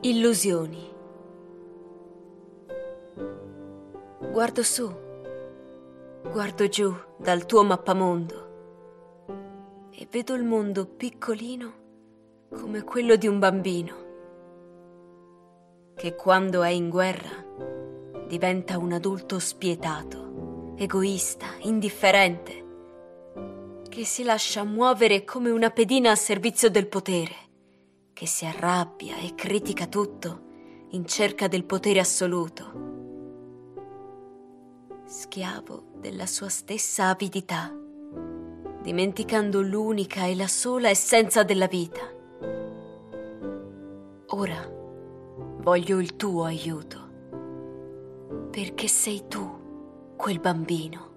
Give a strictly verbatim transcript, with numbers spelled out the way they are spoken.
Illusioni. Guardo su, guardo giù dal tuo mappamondo e vedo il mondo piccolino come quello di un bambino che quando è in guerra diventa un adulto spietato, egoista, indifferente, che si lascia muovere come una pedina a servizio del potere, che si arrabbia e critica tutto in cerca del potere assoluto, schiavo della sua stessa avidità, dimenticando l'unica e la sola essenza della vita. Ora voglio il tuo aiuto, perché sei tu quel bambino.